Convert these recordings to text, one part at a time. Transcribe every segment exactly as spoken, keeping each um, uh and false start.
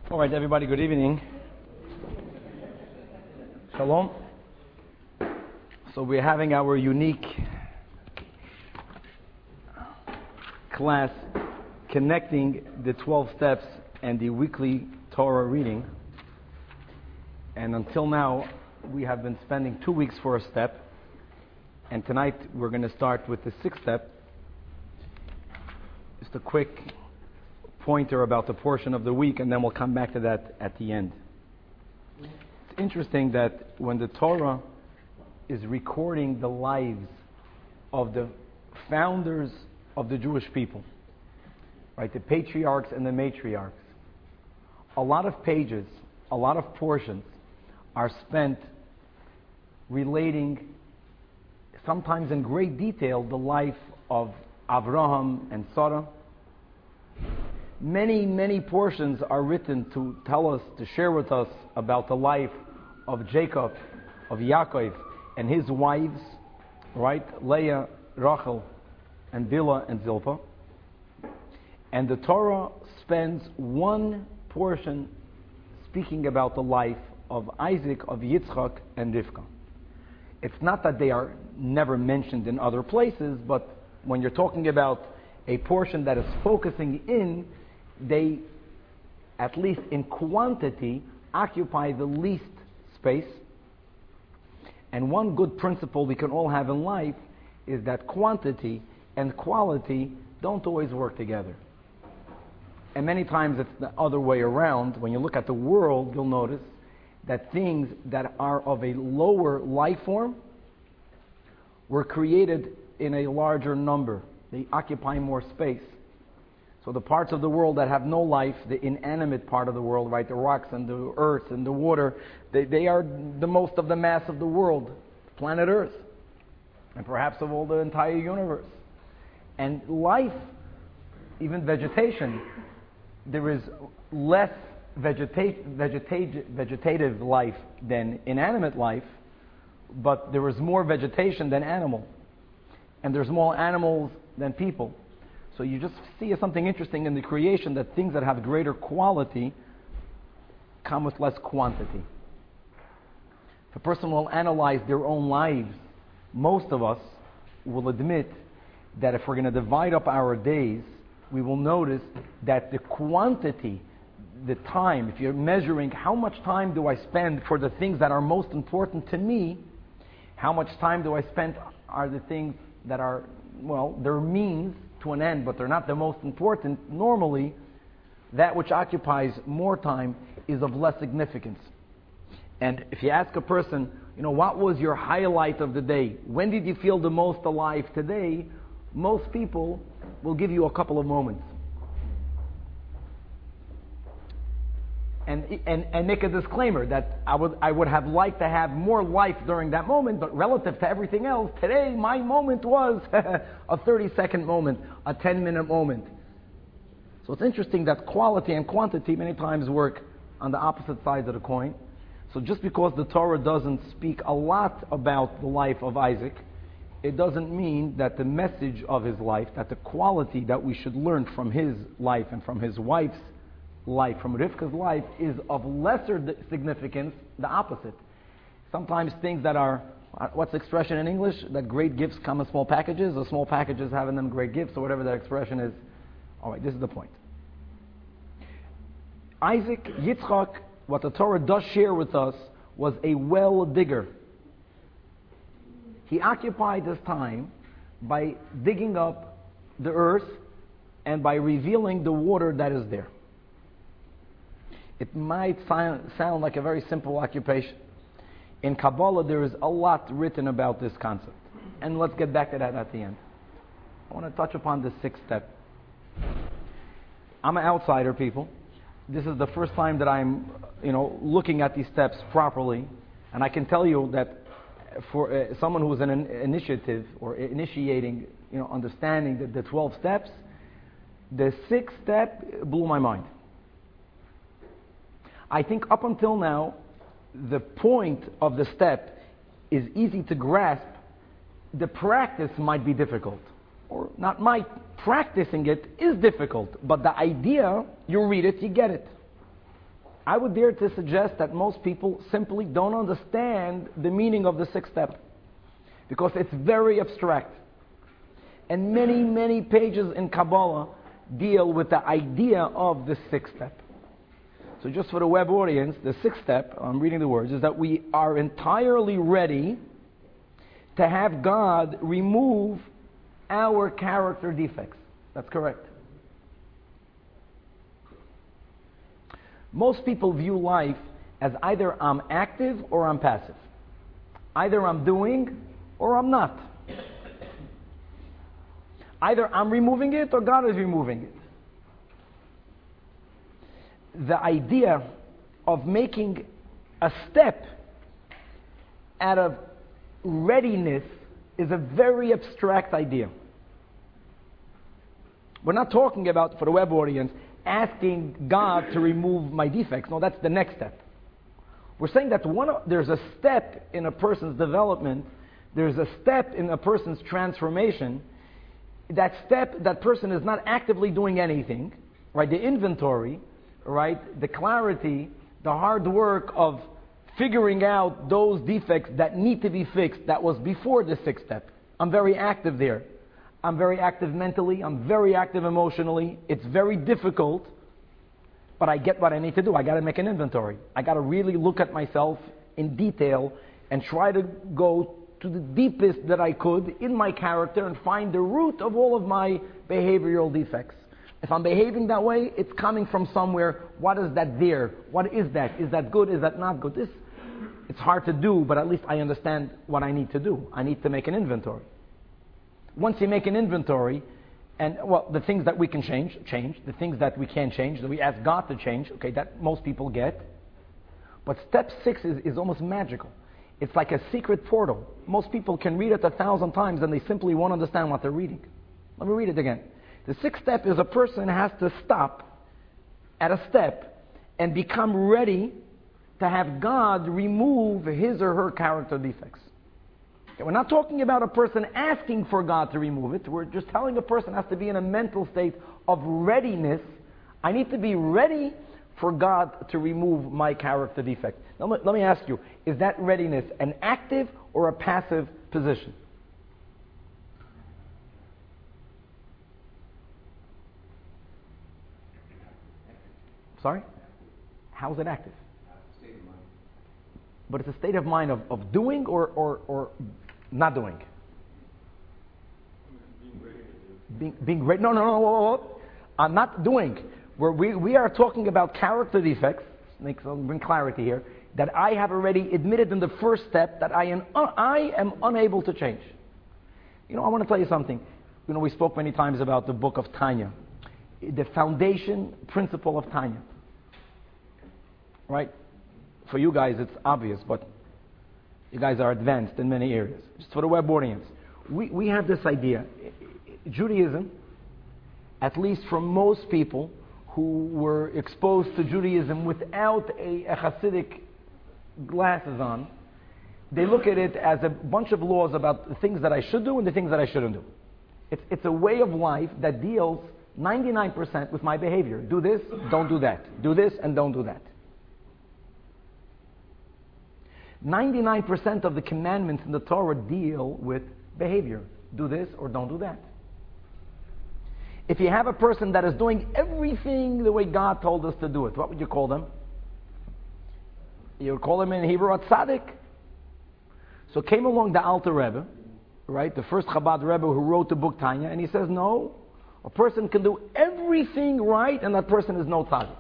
All right, everybody, good evening. Shalom. So we're having our unique class connecting the twelve steps and the weekly Torah reading. And until now, we have been spending two weeks for a step. And tonight, we're going to start with the sixth step. Just a quick pointer about the portion of the week, and then we'll come back to that at the end. It's interesting that when the Torah is recording the lives of the founders of the Jewish people, right, the patriarchs and the matriarchs, a lot of pages, a lot of portions are spent relating, sometimes in great detail, the life of Avraham and Sarah. Many, many portions are written to tell us, to share with us about the life of Jacob, of Yaakov, and his wives, right? Leah, Rachel, and Bilhah and Zilpah. And the Torah spends one portion speaking about the life of Isaac, of Yitzchak, and Rivka. It's not that they are never mentioned in other places, but when you're talking about a portion that is focusing in, they, at least in quantity, occupy the least space. And one good principle we can all have in life is that quantity and quality don't always work together. And many times it's the other way around. When you look at the world, you'll notice that things that are of a lower life form were created in a larger number. They occupy more space. So the parts of the world that have no life, the inanimate part of the world, right, the rocks and the earth and the water, they, they are the most of the mass of the world, planet Earth, and perhaps of all the entire universe. And life, even vegetation, there is less vegeta- vegeta- vegetative life than inanimate life, but there is more vegetation than animal. And there's more animals than people. So you just see something interesting in the creation, that things that have greater quality come with less quantity. If a person will analyze their own lives, most of us will admit that if we're going to divide up our days, we will notice that the quantity, the time, if you're measuring how much time do I spend for the things that are most important to me, how much time do I spend are the things that are, well, they're means to an end, but they're not the most important. Normally, that which occupies more time is of less significance. And if you ask a person, you know, what was your highlight of the day? When did you feel the most alive today? Most people will give you a couple of moments. And, and, and make a disclaimer that I would, I would have liked to have more life during that moment, but relative to everything else, today my moment was a thirty-second moment, a ten-minute moment. So it's interesting that quality and quantity many times work on the opposite sides of the coin. So just because the Torah doesn't speak a lot about the life of Isaac, it doesn't mean that the message of his life, that the quality that we should learn from his life and from his wife's life, from Rivka's life, is of lesser significance, the opposite. Sometimes things that are, what's the expression in English? That great gifts come in small packages, or small packages have in them great gifts, or whatever that expression is. All right, this is the point. Isaac, Yitzchak, what the Torah does share with us, was a well digger. He occupied his time by digging up the earth and by revealing the water that is there. It might sound like a very simple occupation. In Kabbalah, there is a lot written about this concept. And let's get back to that at the end. I want to touch upon the sixth step. I'm an outsider, people. This is the first time that I'm, you know, looking at these steps properly. And I can tell you that for uh, someone who's in an initiative or initiating, you know, understanding the, the twelve steps, the sixth step blew my mind. I think up until now, the point of the step is easy to grasp. The practice might be difficult. Or not might, practicing it is difficult. But the idea, you read it, you get it. I would dare to suggest that most people simply don't understand the meaning of the sixth step, because it's very abstract. And many, many pages in Kabbalah deal with the idea of the sixth step. So just for the web audience, the sixth step, I'm reading the words, is that we are entirely ready to have God remove our character defects. That's correct. Most people view life as either I'm active or I'm passive. Either I'm doing or I'm not. Either I'm removing it or God is removing it. The idea of making a step out of readiness is a very abstract idea. We're not talking about, for the web audience, asking God to remove my defects. No, that's the next step. We're saying that one of, there's a step in a person's development, there's a step in a person's transformation. That step, that person is not actively doing anything, right? The inventory, right? The clarity, the hard work of figuring out those defects that need to be fixed, that was before the sixth step. I'm very active there. I'm very active mentally. I'm very active emotionally. It's very difficult, but I get what I need to do. I got to make an inventory. I got to really look at myself in detail and try to go to the deepest that I could in my character and find the root of all of my behavioral defects. If I'm behaving that way, it's coming from somewhere. What is that there? What is that? Is that good? Is that not good? This, it's hard to do, but at least I understand what I need to do. I need to make an inventory. Once you make an inventory, and well, the things that we can change, change. The things that we can't change, that we ask God to change, okay, that most people get. But step six is, is almost magical. It's like a secret portal. Most people can read it a thousand times and they simply won't understand what they're reading. Let me read it again. The sixth step is a person has to stop at a step and become ready to have God remove his or her character defects. Okay, we're not talking about a person asking for God to remove it. We're just telling a person has to be in a mental state of readiness. I need to be ready for God to remove my character defect. Now let, let me ask you, is that readiness an active or a passive position? Sorry? How is it active? State of mind. But it's a state of mind of, of doing or, or, or not doing? Being ready to do. Being, being ready. No, no, no, no, no. I'm not doing. We're, we, we are talking about character defects. Make some bring clarity here. That I have already admitted in the first step that I am, uh, I am unable to change. You know, I want to tell you something. You know, we spoke many times about the book of Tanya. The foundation principle of Tanya. Right? For you guys it's obvious, but you guys are advanced in many areas. Just for the web audience. We, we have this idea. Judaism, at least for most people who were exposed to Judaism without a, a Hasidic glasses on, they look at it as a bunch of laws about the things that I should do and the things that I shouldn't do. It's, it's a way of life that deals ninety-nine percent with my behavior. Do this, don't do that. Do this and don't do that. ninety-nine percent of the commandments in the Torah deal with behavior. Do this or don't do that. If you have a person that is doing everything the way God told us to do it, what would you call them? You would call them in Hebrew a tzaddik. So came along the Alter Rebbe, right, the first Chabad Rebbe who wrote the book Tanya, and he says, no, a person can do everything right and that person is no tzaddik.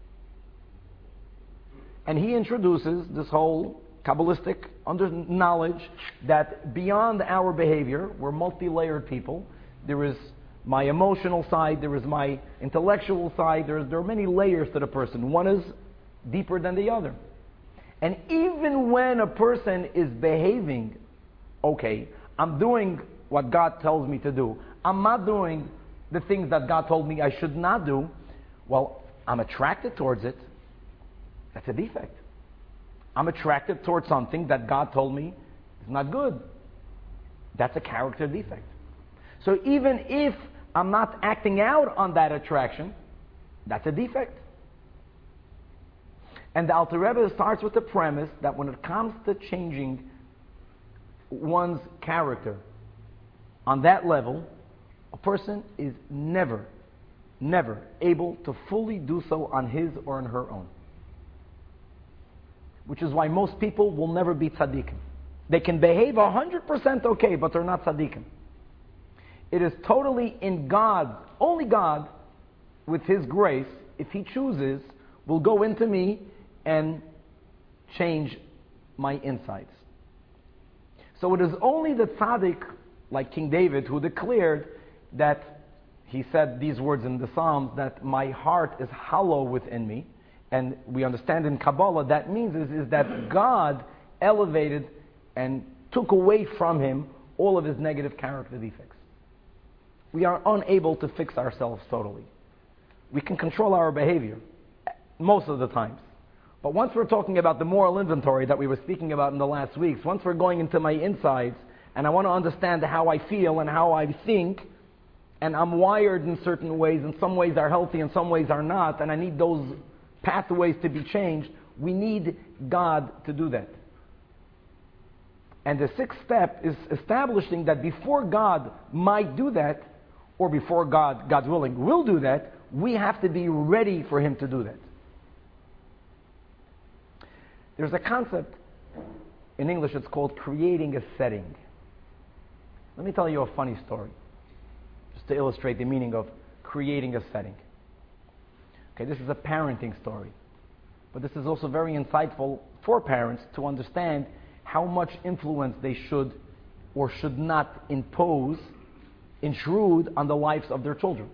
And he introduces this whole Kabbalistic under knowledge that beyond our behavior, we're multi-layered people. There is my emotional side, there is my intellectual side, there, is, there are many layers to the person. One is deeper than the other. And even when a person is behaving, okay, I'm doing what God tells me to do, I'm not doing the things that God told me I should not do, well, I'm attracted towards it. That's a defect. I'm attracted towards something that God told me is not good. That's a character defect. So even if I'm not acting out on that attraction, that's a defect. And the Alter Rebbe starts with the premise that when it comes to changing one's character on that level, a person is never, never able to fully do so on his or on her own. Which is why most people will never be tzaddikim. They can behave one hundred percent okay, but they're not tzaddikim. It is totally in God, only God, with His grace, if He chooses, will go into me and change my insides. So it is only the tzaddik, like King David, who declared that, he said these words in the Psalms, that my heart is hollow within me. And we understand in Kabbalah, that means is, is that God elevated and took away from him all of his negative character defects. We are unable to fix ourselves totally. We can control our behavior most of the times. But once we're talking about the moral inventory that we were speaking about in the last weeks, once we're going into my insides and I want to understand how I feel and how I think, and I'm wired in certain ways, and some ways are healthy and some ways are not, and I need those pathways to be changed, we need God to do that. And the sixth step is establishing that before God might do that, or before God, God willing, will do that, we have to be ready for Him to do that. There's a concept, in English it's called creating a setting. Let me tell you a funny story, just to illustrate the meaning of creating a setting. Okay, this is a parenting story, but this is also very insightful for parents to understand how much influence they should or should not impose, intrude on the lives of their children.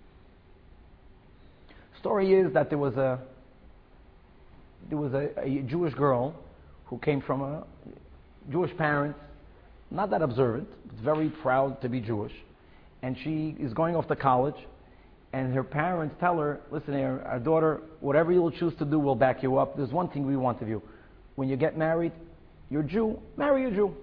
Story is that there was a there was a, a Jewish girl who came from a Jewish parents, not that observant, but very proud to be Jewish, and she is going off to college, and her parents tell her, listen here, our daughter, whatever you'll choose to do, we'll back you up. There's one thing we want of you. When you get married, you're Jew, marry a Jew.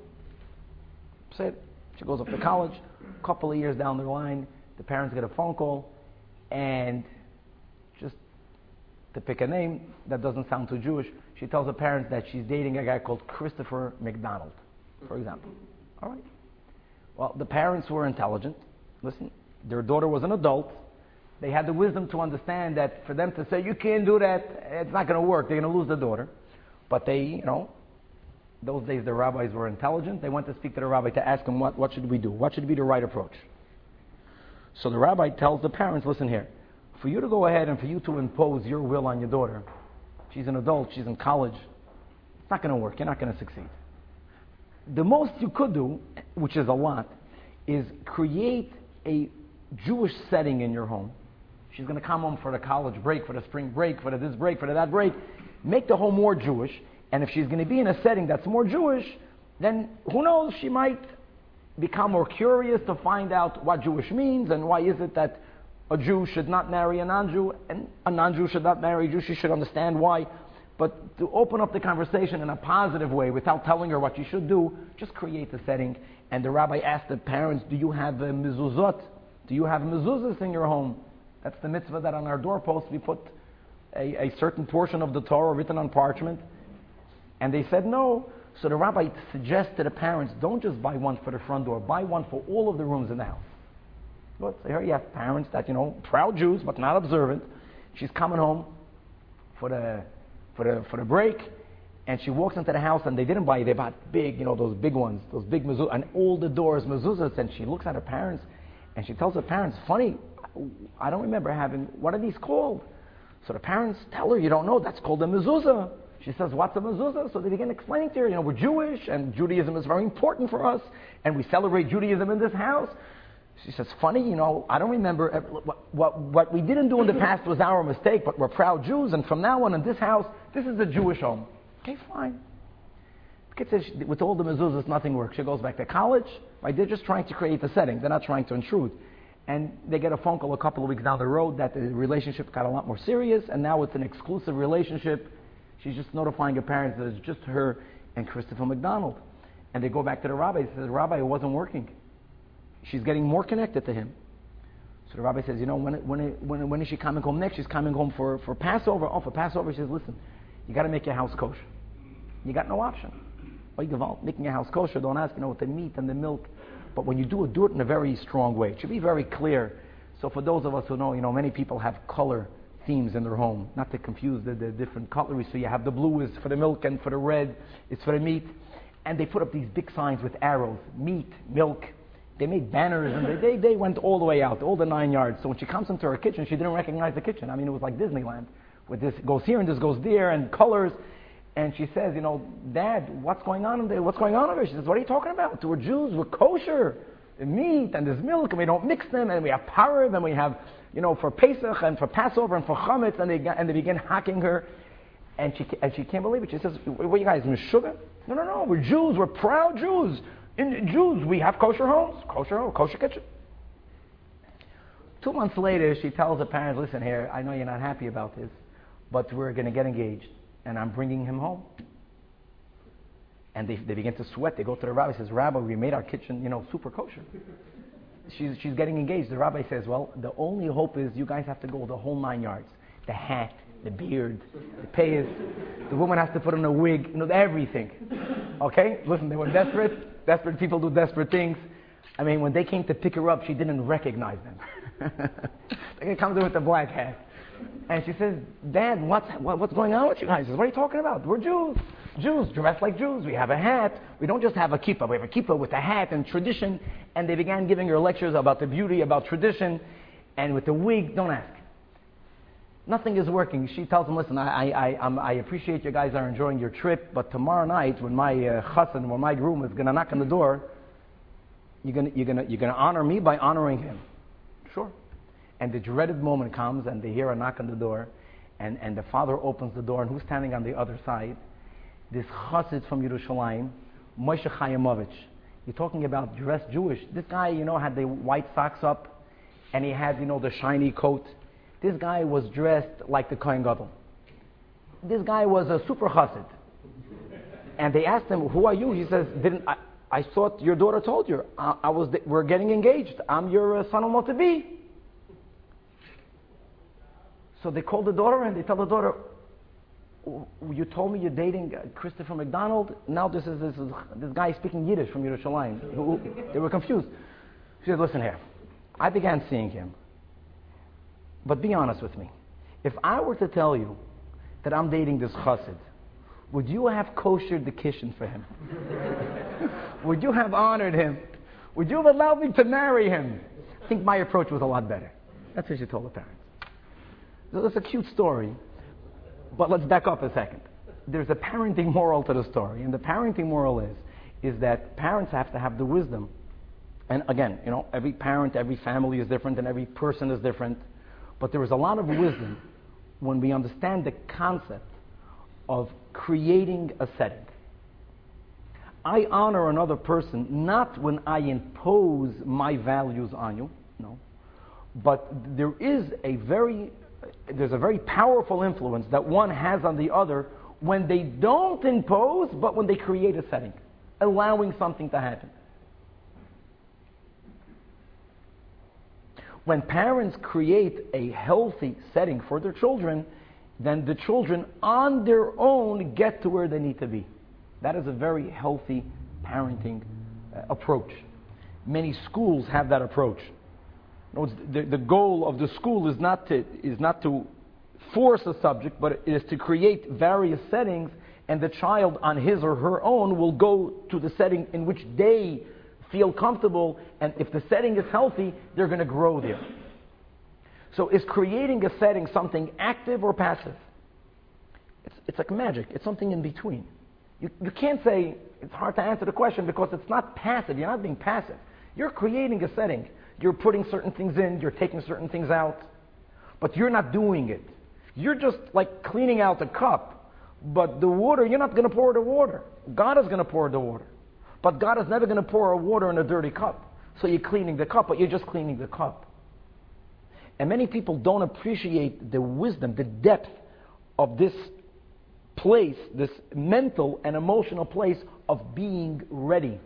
That's it. She goes off to college. A couple of years down the line, the parents get a phone call, and just to pick a name that doesn't sound too Jewish, she tells her parents that she's dating a guy called Christopher McDonald, for example. All right. Well, the parents were intelligent. Listen, their daughter was an adult. They had the wisdom to understand that for them to say, you can't do that, it's not going to work. They're going to lose the daughter. But they, you know, those days the rabbis were intelligent. They went to speak to the rabbi to ask him, what, what should we do? What should be the right approach? So the rabbi tells the parents, listen here, for you to go ahead and for you to impose your will on your daughter, she's an adult, she's in college, it's not going to work. You're not going to succeed. The most you could do, which is a lot, is create a Jewish setting in your home. She's going to come home for the college break, for the spring break, for the this break, for the that break. Make the home more Jewish. And if she's going to be in a setting that's more Jewish, then who knows, she might become more curious to find out what Jewish means and why is it that a Jew should not marry a non-Jew and a non-Jew should not marry a Jew. She should understand why. But to open up the conversation in a positive way without telling her what she should do, just create the setting. And the rabbi asked the parents, do you have a mezuzot? Do you have mezuzahs in your home? That's the mitzvah that on our doorpost we put a, a certain portion of the Torah written on parchment. And they said no. So the rabbi suggests to the parents, don't just buy one for the front door, buy one for all of the rooms in the house. But so here you have parents that, you know, proud Jews but not observant. She's coming home for the for the for the break, and she walks into the house and they didn't buy it, they bought big, you know, those big ones, those big mezuzahs, and all the doors mezuzahs, and she looks at her parents and she tells her parents, funny, I don't remember having, what are these called? So the parents tell her, you don't know, that's called a mezuzah. She says, what's a mezuzah? So they begin explaining to her, you know, we're Jewish and Judaism is very important for us and we celebrate Judaism in this house. She says, funny, you know, I don't remember, what, what, what we didn't do in the past was our mistake, but we're proud Jews and from now on in this house, this is a Jewish home. Okay, fine. The kid says, with all the mezuzahs, nothing works. She goes back to college. Right? They're just trying to create the setting. They're not trying to intrude. And they get a phone call a couple of weeks down the road that the relationship got a lot more serious, and now it's an exclusive relationship. She's just notifying her parents that it's just her and Christopher McDonald. And they go back to the rabbi. He says, Rabbi, it wasn't working. She's getting more connected to him. So the rabbi says, you know, when when when when is she coming home next? She's coming home for, for Passover. Oh, for Passover, she says, listen, You got to make your house kosher. You got no option. Making your house kosher, don't ask, you know, with the meat and the milk. But when you do it, do it in a very strong way. It should be very clear. So for those of us who know, you know, many people have color themes in their home. Not to confuse the, the different cutlery. So you have the blue is for the milk and for the red is for the meat. And they put up these big signs with arrows. Meat, milk. They made banners and they, they, they went all the way out, all the nine yards. So when she comes into her kitchen, she didn't recognize the kitchen. I mean, it was like Disneyland. With this goes here and this goes there and colors. And she says, you know, Dad, what's going on in there? What's going on over here? She says, what are you talking about? We're Jews, we're kosher. The meat and there's milk and we don't mix them and we have parv and we have, you know, for Pesach and for Passover and for Chametz, and they, and they begin hacking her. And she, and she can't believe it. She says, what are you guys, Meshuggah? No, no, no, we're Jews, we're proud Jews. In Jews, we have kosher homes, kosher home, kosher kitchen. Two months later, she tells her parents, listen here, I know you're not happy about this, but we're going to get engaged, and I'm bringing him home. And they, they begin to sweat. They go to the rabbi, says, Rabbi, we made our kitchen, you know, super kosher. She's, she's getting engaged. The rabbi says, well, the only hope is you guys have to go the whole nine yards. The hat, the beard, the payas. The woman has to put on a wig, you know, everything. Okay? Listen, they were desperate. Desperate people do desperate things. I mean, when they came to pick her up, she didn't recognize them. They come in with the black hat. And she says, Dad, what's, what, what's going on with you guys? She says, what are you talking about? We're Jews. Jews, dressed like Jews. We have a hat. We don't just have a kippah. We have a kippah with a hat and tradition. And they began giving her lectures about the beauty, about tradition. And with the wig, don't ask. Nothing is working. She tells them, listen, I I, I, I appreciate you guys are enjoying your trip, but tomorrow night when my uh, chassan, when my groom is going to knock on the door, you're going you're gonna, you're gonna honor me by honoring him. Sure. And the dreaded moment comes and they hear a knock on the door, and, and the father opens the door, and who's standing on the other side? This chassid from Yerushalayim, Moshe Chayamovich. You're talking about dressed Jewish. This guy, you know, had the white socks up, and he had, you know, the shiny coat. This guy was dressed like the Kohen Gadol. This guy was a super chassid. And they asked him, who are you? He says, Didn't I, I thought your daughter told you. I, I was, we're getting engaged. I'm your uh, son-in-law to be. So they call the daughter and they tell the daughter, you told me you're dating Christopher McDonald. Now this is this, is, this guy speaking Yiddish from Yerushalayim. They were confused. She said, listen here. I began seeing him. But be honest with me. If I were to tell you that I'm dating this chassid, would you have koshered the kitchen for him? Would you have honored him? Would you have allowed me to marry him? I think my approach was a lot better. That's what she told the parents. So it's a cute story, but let's back up a second. There's a parenting moral to the story, and the parenting moral is, is that parents have to have the wisdom. And again, you know, every parent, every family is different, and every person is different. But there is a lot of wisdom when we understand the concept of creating a setting. I honor another person not when I impose my values on you, no. But there is a very, there's a very powerful influence that one has on the other when they don't impose, but when they create a setting, allowing something to happen. When parents create a healthy setting for their children, then the children on their own get to where they need to be. That is a very healthy parenting uh, approach. Many schools have that approach. In other words, the, the goal of the school is not to is not to force a subject, but it is to create various settings, and the child on his or her own will go to the setting in which they feel comfortable, and if the setting is healthy, they're going to grow there. So is creating a setting something active or passive? It's, it's like magic. It's something in between. You, you can't say, it's hard to answer the question because it's not passive. You're not being passive. You're creating a setting. You're putting certain things in, you're taking certain things out, but you're not doing it. You're just like cleaning out a cup, but the water, you're not going to pour the water. God is going to pour the water. But God is never going to pour a water in a dirty cup. So you're cleaning the cup, but you're just cleaning the cup. And many people don't appreciate the wisdom, the depth of this place, this mental and emotional place of being ready.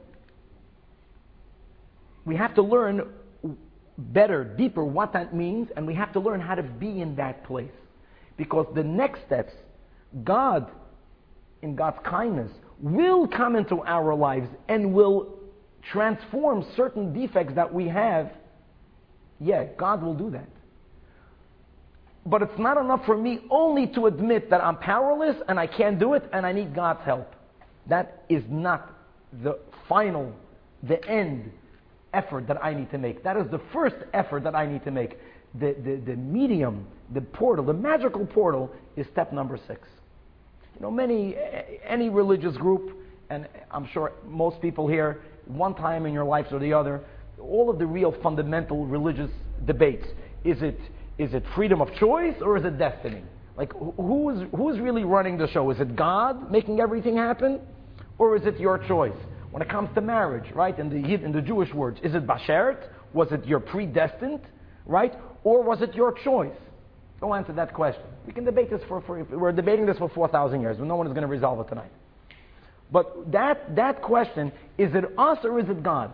We have to learn better, deeper what that means, and we have to learn how to be in that place. Because the next steps God, in God's kindness, will come into our lives and will transform certain defects that we have, yeah, God will do that. But it's not enough for me only to admit that I'm powerless and I can't do it and I need God's help. That is not the final, the end effort that I need to make. That is the first effort that I need to make. The, the, the medium, the portal, the magical portal is step number six. You know, many, any religious group, and I'm sure most people here, one time in your lives or the other, all of the real fundamental religious debates. Is it is it freedom of choice or is it destiny? Like, who is who is really running the show? Is it God making everything happen, or is it your choice? When it comes to marriage, right, in the in the Jewish words, is it bashert? Was it your predestined, right, or was it your choice? Go answer that question. We can debate this for, for we're debating this for four thousand years, but no one is going to resolve it tonight. But that that question, is it us or is it God?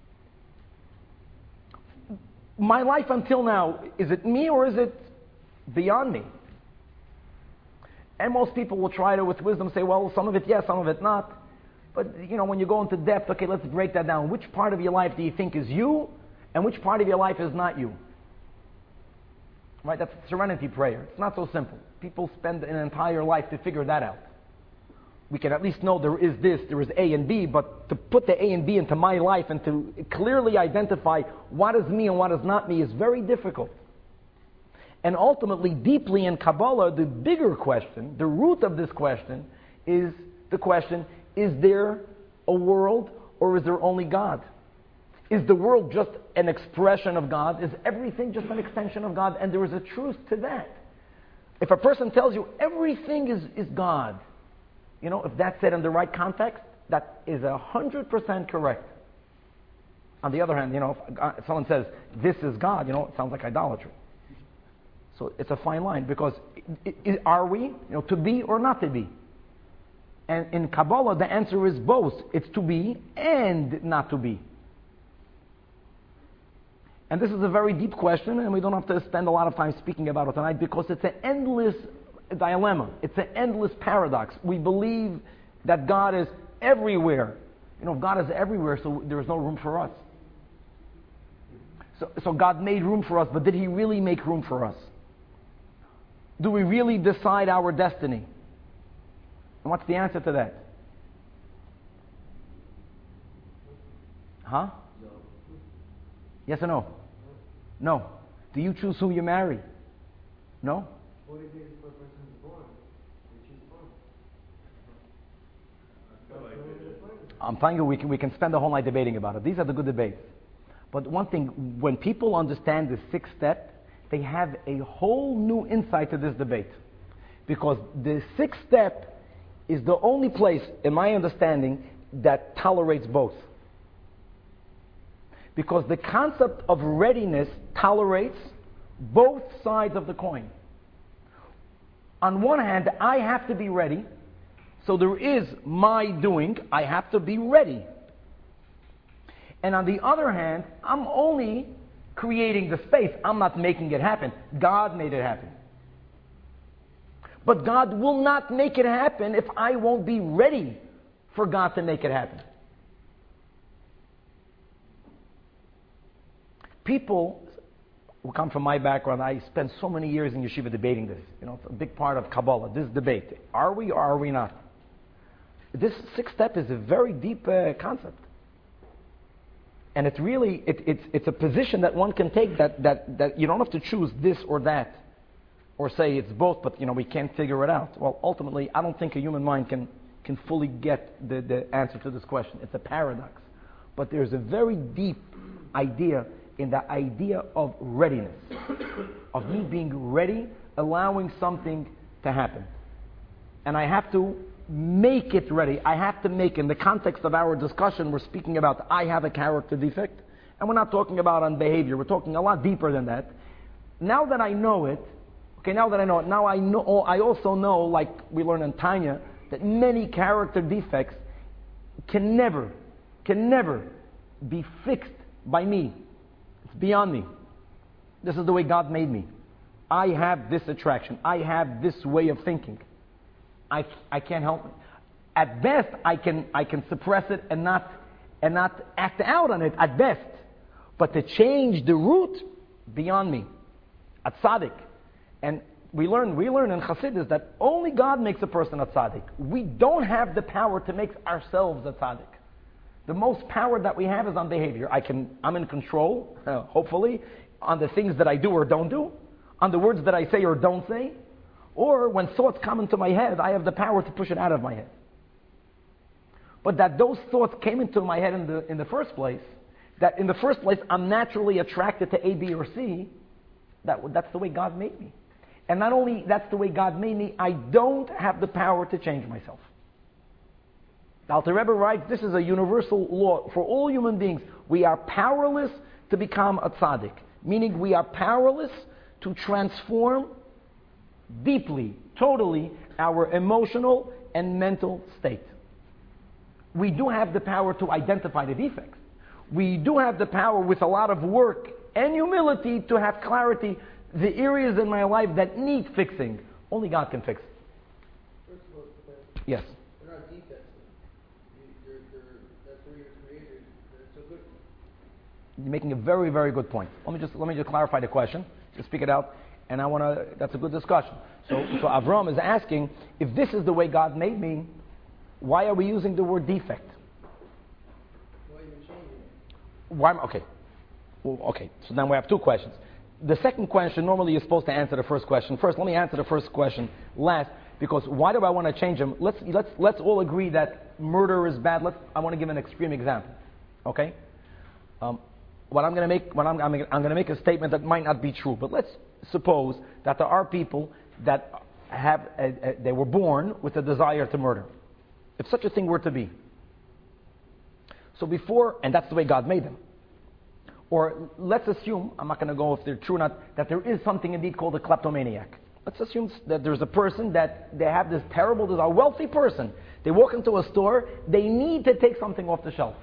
My life until now, is it me or is it beyond me? And most people will try to, with wisdom, say, well, some of it yes, some of it not. But, you know, when you go into depth, okay, let's break that down. Which part of your life do you think is you, and which part of your life is not you? Right, that's serenity prayer. It's not so simple. People spend an entire life to figure that out. We can at least know there is this, there is A and B, but to put the A and B into my life and to clearly identify what is me and what is not me is very difficult. And ultimately, deeply in Kabbalah, the bigger question, the root of this question, is the question, is there a world or is there only God? Is the world just an expression of God? Is everything just an extension of God? And there is a truth to that. If a person tells you everything is, is God, you know, if that's said in the right context, that is a hundred percent correct. On the other hand, you know, if, if someone says, this is God, you know, it sounds like idolatry. So it's a fine line, because it, it, are we, you know, to be or not to be? And in Kabbalah, the answer is both. It's to be and not to be. And this is a very deep question, and we don't have to spend a lot of time speaking about it tonight, because it's an endless dilemma. It's an endless paradox. We believe that God is everywhere. You know, if God is everywhere, so there is no room for us. So, so God made room for us, but did He really make room for us? Do we really decide our destiny? And what's the answer to that? Huh? No. Yes or no? No. Do you choose who you marry? No? forty days before a person is born, they choose born. I feel like it. I'm telling you, we can, we can spend the whole night debating about it. These are the good debates. But one thing, when people understand the sixth step, they have a whole new insight to this debate. Because the sixth step is the only place, in my understanding, that tolerates both. Because the concept of readiness tolerates both sides of the coin. On one hand, I have to be ready, so there is my doing, I have to be ready. And on the other hand, I'm only creating the space, I'm not making it happen. God made it happen. But God will not make it happen if I won't be ready for God to make it happen. People who come from my background, I spent so many years in yeshiva debating this. You know, it's a big part of Kabbalah, this debate. Are we or are we not? This sixth step is a very deep uh, concept. And it's really, it, it's, it's a position that one can take that, that, that you don't have to choose this or that. Or say it's both, but you know, we can't figure it out. Well, ultimately, I don't think a human mind can, can fully get the, the answer to this question. It's a paradox. But there's a very deep idea in the idea of readiness. Of me being ready, allowing something to happen. And I have to make it ready. I have to make, in the context of our discussion, we're speaking about I have a character defect. And we're not talking about on behavior. We're talking a lot deeper than that. Now that I know it, okay, now that I know it, now I know. I also know, like we learn in Tanya, that many character defects can never, can never be fixed by me. It's beyond me. This is the way God made me. I have this attraction. I have this way of thinking. I, I can't help it. At best, I can I can suppress it and not and not act out on it at best. But to change the root, beyond me. At tzaddik. And we learn we learn in Chassidus that only God makes a person a tzaddik. We don't have the power to make ourselves a tzaddik. The most power that we have is on behavior. I can I'm in control, uh, hopefully, on the things that I do or don't do, on the words that I say or don't say, or when thoughts come into my head, I have the power to push it out of my head. But that those thoughts came into my head in the in the first place, that in the first place I'm naturally attracted to A, B, or C, that that's the way God made me. And not only that's the way God made me, I don't have the power to change myself. The Alter Rebbe writes, this is a universal law for all human beings. We are powerless to become a tzaddik, meaning we are powerless to transform deeply, totally, our emotional and mental state. We do have the power to identify the defects. We do have the power with a lot of work and humility to have clarity, the areas in my life that need fixing. Only God can fix it. First of all, uh, Yes. they're not defects. You, they're, they're, that's where you're created. It's a good thing. You're making a very, very good point. Let me just let me just clarify the question. Just speak it out, and I want to. That's a good discussion. So, so Avram is asking, if this is the way God made me, why are we using the word defect? Why are you changing it? Why? am- Okay. Well, okay. So now we have two questions. The second question, normally you're supposed to answer the first question first. Let me answer the first question last, because why do I want to change them? Let's let's let's all agree that murder is bad. Let's. I want to give an extreme example. Okay. Um, what I'm going to make, what I'm, I'm, I'm going to make a statement that might not be true, but let's suppose that there are people that have a, a, they were born with a desire to murder, if such a thing were to be. So before, and that's the way God made them. Or let's assume, I'm not going to go if they're true or not, that there is something indeed called a kleptomaniac. Let's assume that there's a person that they have this terrible desire, a wealthy person. They walk into a store, they need to take something off the shelf.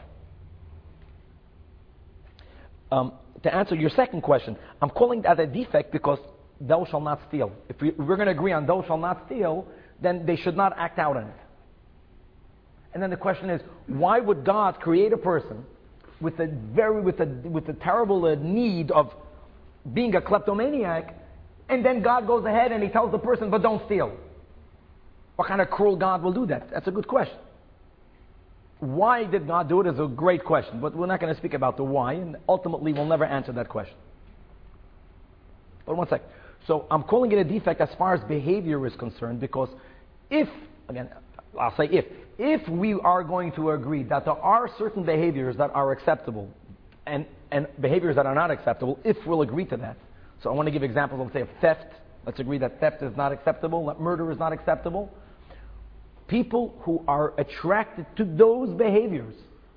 Um, to answer your second question, I'm calling that a defect because thou shalt not steal. If, we, if we're going to agree on thou shalt not steal, then they should not act out on it. And then the question is, why would God create a person with a very with a with a terrible uh, need of being a kleptomaniac, and then God goes ahead and He tells the person, but don't steal? What kind of cruel God will do that? That's a good question. Why did God do it is a great question, but we're not going to speak about the why, and ultimately we'll never answer that question. But one sec. So I'm calling it a defect as far as behavior is concerned, because if, again, I'll say if, if we are going to agree that there are certain behaviors that are acceptable and, and behaviors that are not acceptable, if we'll agree to that. So I want to give examples, let's say, of theft. Let's agree that theft is not acceptable, that murder is not acceptable. People who are attracted to those behaviors,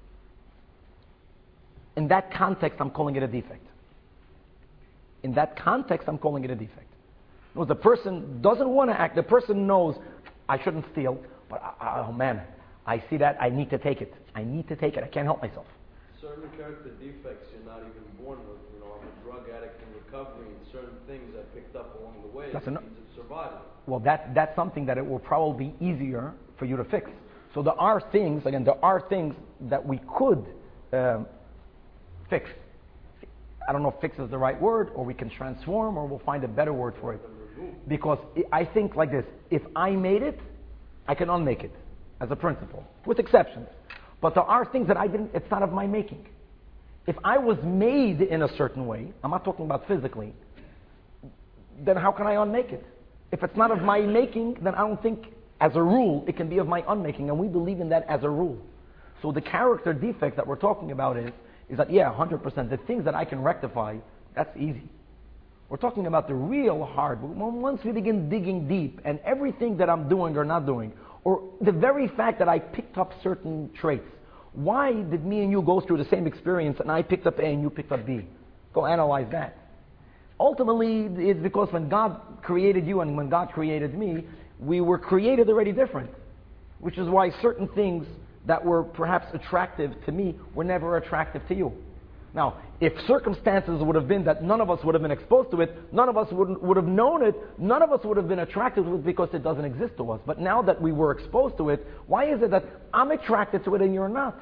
in that context, I'm calling it a defect. In that context, I'm calling it a defect. No, the person doesn't want to act. The person knows, I shouldn't steal, but I, oh man, I see that, I need to take it. I need to take it. I can't help myself. Certain character defects you're not even born with. You know, I'm a drug addict in recovery, and certain things I picked up along the way That's that enough. means of surviving. Well, that, that's something that it will probably be easier for you to fix. So there are things, again, there are things that we could um, fix. I don't know if fix is the right word, or we can transform, or we'll find a better word for it. Because I think like this, if I made it, I can unmake it, as a principle, with exceptions. But there are things that I didn't, it's not of my making. If I was made in a certain way, I'm not talking about physically, then how can I unmake it? If it's not of my making, then I don't think, as a rule, it can be of my unmaking, and we believe in that as a rule. So the character defect that we're talking about is, is that, yeah, one hundred percent, the things that I can rectify, that's easy. We're talking about the real hard, once we begin digging deep, and everything that I'm doing or not doing, or the very fact that I picked up certain traits. Why did me and you go through the same experience, and I picked up A and you picked up B? Go analyze that. Ultimately, it's because when God created you and when God created me, we were created already different. Which is why certain things that were perhaps attractive to me were never attractive to you. Now, if circumstances would have been that none of us would have been exposed to it, none of us would, would have known it, none of us would have been attracted to it because it doesn't exist to us. But now that we were exposed to it, why is it that I'm attracted to it and you're not?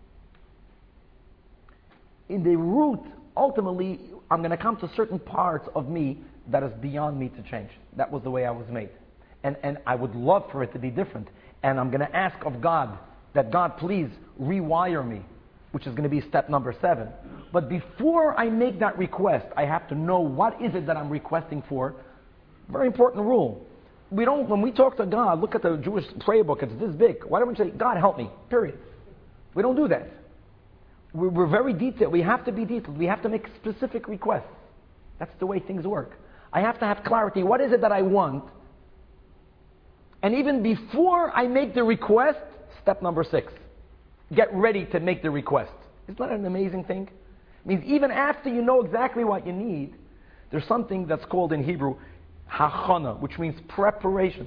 In the root, ultimately, I'm going to come to certain parts of me that is beyond me to change. That was the way I was made. And, and I would love for it to be different. And I'm going to ask of God that God please rewire me, which is going to be step number seven. But before I make that request, I have to know what is it that I'm requesting for. Very important rule. We don't, when we talk to God, look at the Jewish prayer book, it's this big. Why don't we say, God help me, period. We don't do that. We're, we're very detailed. We have to be detailed. We have to make specific requests. That's the way things work. I have to have clarity. What is it that I want? And even before I make the request, step number six. Get ready to make the request. Isn't that an amazing thing? It means even after you know exactly what you need, there's something that's called in Hebrew, hachana, which means preparation.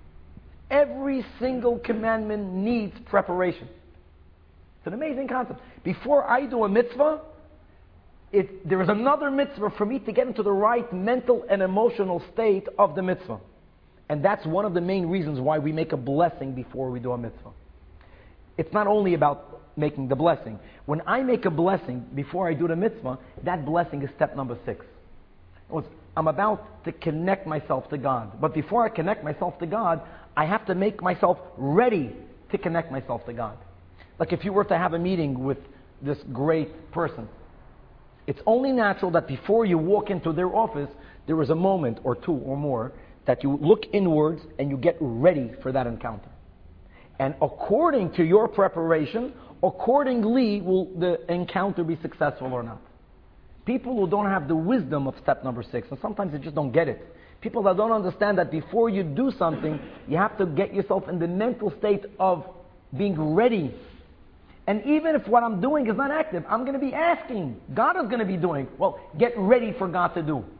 Every single commandment needs preparation. It's an amazing concept. Before I do a mitzvah, it, there is another mitzvah for me to get into the right mental and emotional state of the mitzvah. And that's one of the main reasons why we make a blessing before we do a mitzvah. It's not only about making the blessing. When I make a blessing before I do the mitzvah, that blessing is step number six. I'm about to connect myself to God. But before I connect myself to God, I have to make myself ready to connect myself to God. Like if you were to have a meeting with this great person, it's only natural that before you walk into their office, there is a moment or two or more that you look inwards and you get ready for that encounter. And according to your preparation, accordingly will the encounter be successful or not. People who don't have the wisdom of step number six, and sometimes they just don't get it. People that don't understand that before you do something, you have to get yourself in the mental state of being ready. And even if what I'm doing is not active, I'm going to be asking. God is going to be doing. Well, get ready for God to do.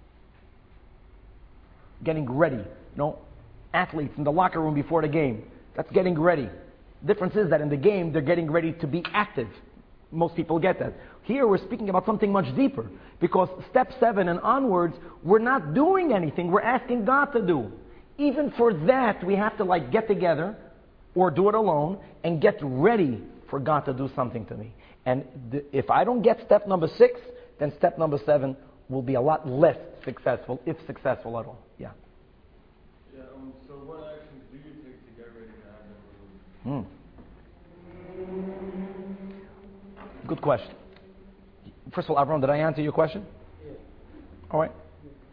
Getting ready. You know, athletes in the locker room before the game. That's getting ready. The difference is that in the game, they're getting ready to be active. Most people get that. Here we're speaking about something much deeper. Because step seven and onwards, we're not doing anything. We're asking God to do. Even for that, we have to like get together or do it alone and get ready for God to do something to me. And th- if I don't get step number six, then step number seven will be a lot less successful, if successful at all. Yeah. Yeah. Um, so what actions do you take to get ready to have that religion? Hmm. Good question. First of all, Avram, did I answer your question? Yeah. All right.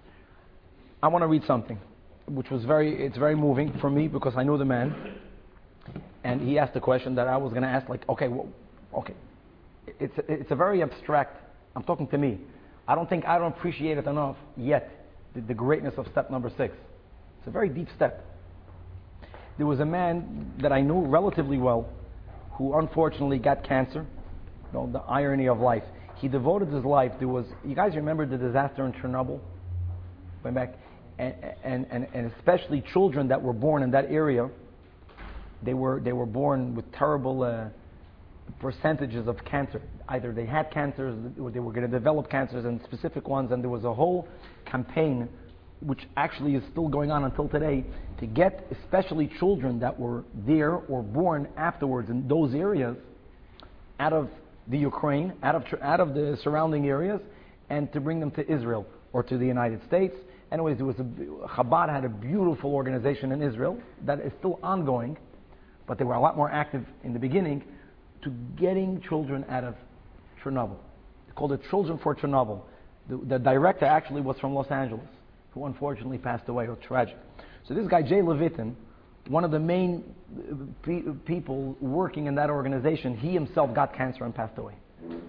I want to read something, which was very, it's very moving for me because I knew the man. And he asked a question that I was going to ask, like, okay, well, okay. It's, it's a very abstract, I'm talking to me. I don't think I don't appreciate it enough yet, the, the greatness of step number six. It's a very deep step. There was a man that I knew relatively well who unfortunately got cancer. You know, the irony of life. He devoted his life. There was, you guys remember the disaster in Chernobyl? Went back. And, and, and, and especially children that were born in that area, they were, they were born with terrible uh, percentages of cancer. Either they had cancers or they were going to develop cancers and specific ones. And there was a whole campaign, which actually is still going on until today, to get especially children that were there or born afterwards in those areas out of the Ukraine, out of out of the surrounding areas, and to bring them to Israel or to the United States. Anyways, there was a, Chabad had a beautiful organization in Israel that is still ongoing, but they were a lot more active in the beginning to getting children out of Chernobyl. They called it Children for Chernobyl. The, the director actually was from Los Angeles, who unfortunately passed away. It was tragic. So this guy, Jay Levitin, one of the main pe- people working in that organization, he himself got cancer and passed away.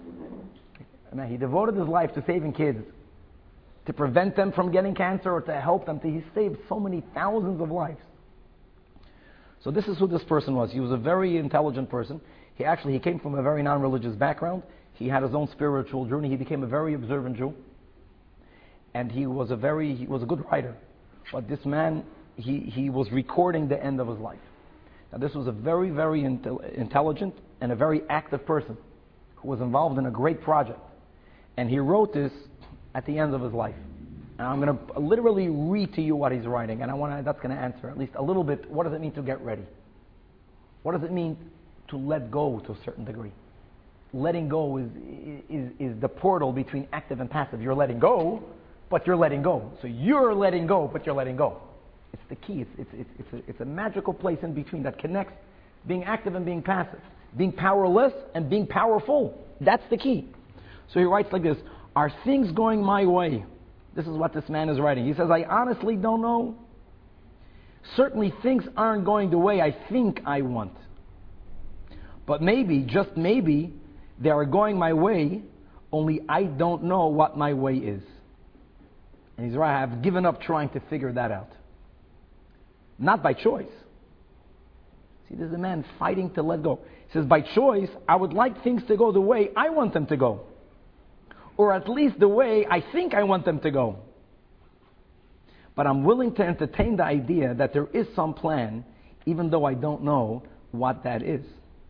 And he devoted his life to saving kids, to prevent them from getting cancer or to help them. To, he saved so many thousands of lives. So this is who this person was. He was a very intelligent person. He actually he came from a very non-religious background. He had his own spiritual journey. He became a very observant Jew, and he was a very he was a good writer. But this man, he he was recording the end of his life. Now this was a very very intel- intelligent and a very active person who was involved in a great project. And he wrote this at the end of his life. And I'm going to literally read to you what he's writing, and I want to, that's going to answer at least a little bit, what does it mean to get ready? What does it mean to let go to a certain degree? Letting go is, is, is the portal between active and passive. You're letting go, but you're letting go. So you're letting go, but you're letting go. It's the key. It's, it's, it's, it's, a, it's a magical place in between that connects being active and being passive. Being powerless and being powerful. That's the key. So he writes like this, are things going my way? This is what this man is writing. He says, I honestly don't know. Certainly things aren't going the way I think I want. But maybe, just maybe, they are going my way, only I don't know what my way is. And he's right, I've given up trying to figure that out. Not by choice. See, there's a man fighting to let go. He says, by choice, I would like things to go the way I want them to go. Or at least the way I think I want them to go. But I'm willing to entertain the idea that there is some plan, even though I don't know what that is.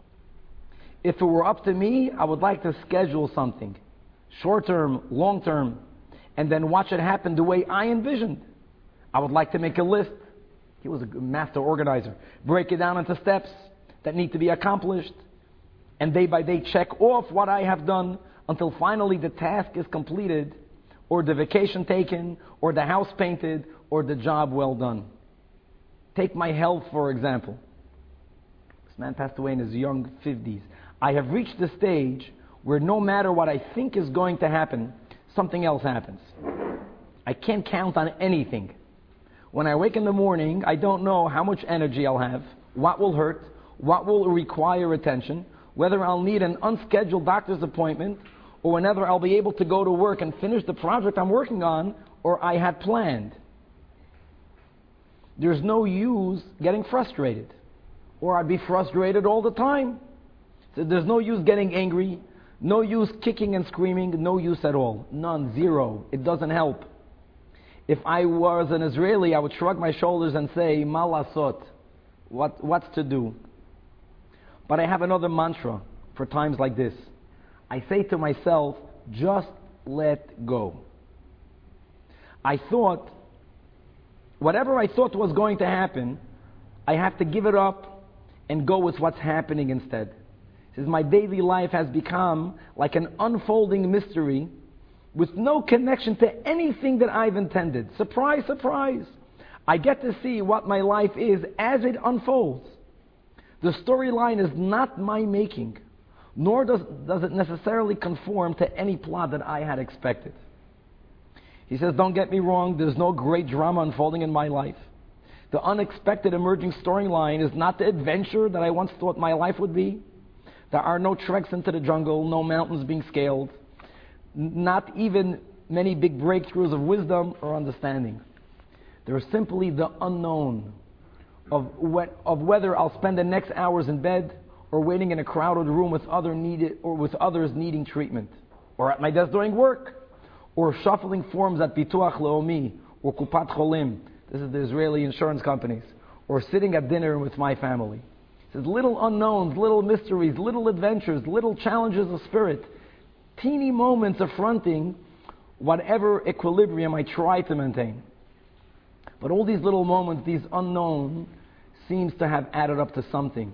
If it were up to me, I would like to schedule something, short-term, long-term, and then watch it happen the way I envisioned. I would like to make a list. He was a master organizer. Break it down into steps that need to be accomplished, and day by day check off what I have done until finally the task is completed, or the vacation taken, or the house painted, or the job well done. Take my health, for example. This man passed away in his young fifties. I have reached the stage where no matter what I think is going to happen, something else happens. I can't count on anything. When I wake in the morning, I don't know how much energy I'll have, what will hurt, what will require attention, whether I'll need an unscheduled doctor's appointment, or whenever I'll be able to go to work and finish the project I'm working on, or I had planned. There's no use getting frustrated, or I'd be frustrated all the time. So there's no use getting angry, no use kicking and screaming, no use at all. None, zero. It doesn't help. If I was an Israeli, I would shrug my shoulders and say, Ma lasot, what, what's to do? But I have another mantra for times like this. I say to myself, just let go. I thought, whatever I thought was going to happen, I have to give it up and go with what's happening instead. He says, my daily life has become like an unfolding mystery with no connection to anything that I've intended. Surprise, surprise. I get to see what my life is as it unfolds. The storyline is not my making, nor does, does it necessarily conform to any plot that I had expected. He says, don't get me wrong, there's no great drama unfolding in my life. The unexpected emerging storyline is not the adventure that I once thought my life would be. There are no treks into the jungle, no mountains being scaled, not even many big breakthroughs of wisdom or understanding. There is simply the unknown of, what, of whether I'll spend the next hours in bed or waiting in a crowded room with, other needed, or with others needing treatment, or at my desk doing work, or shuffling forms at Bituach Leomi or Kupat Cholim. This is the Israeli insurance companies. Or sitting at dinner with my family. It says little unknowns, little mysteries, little adventures, little challenges of spirit. Teeny moments affronting whatever equilibrium I try to maintain. But all these little moments, these unknown, seems to have added up to something.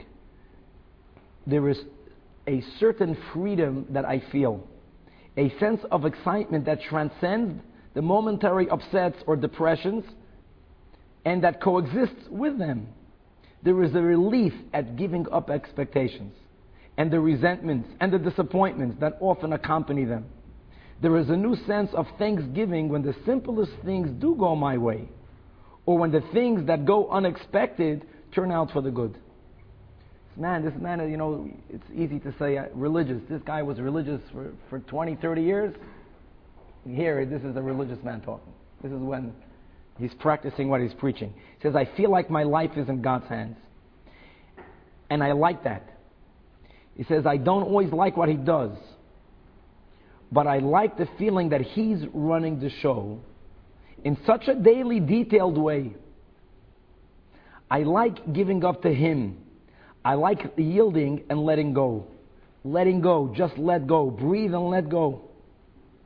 There is a certain freedom that I feel. A sense of excitement that transcends the momentary upsets or depressions and that coexists with them. There is a relief at giving up expectations and the resentments and the disappointments that often accompany them. There is a new sense of thanksgiving when the simplest things do go my way, or when the things that go unexpected turn out for the good. This man, this man, you know, it's easy to say uh, religious. This guy was religious for, for twenty, thirty years. Here, this is a religious man talking. This is when he's practicing what he's preaching. He says, I feel like my life is in God's hands. And I like that. He says, I don't always like what he does, but I like the feeling that he's running the show in such a daily, detailed way. I like giving up to him. I like yielding and letting go. Letting go, just let go. Breathe and let go.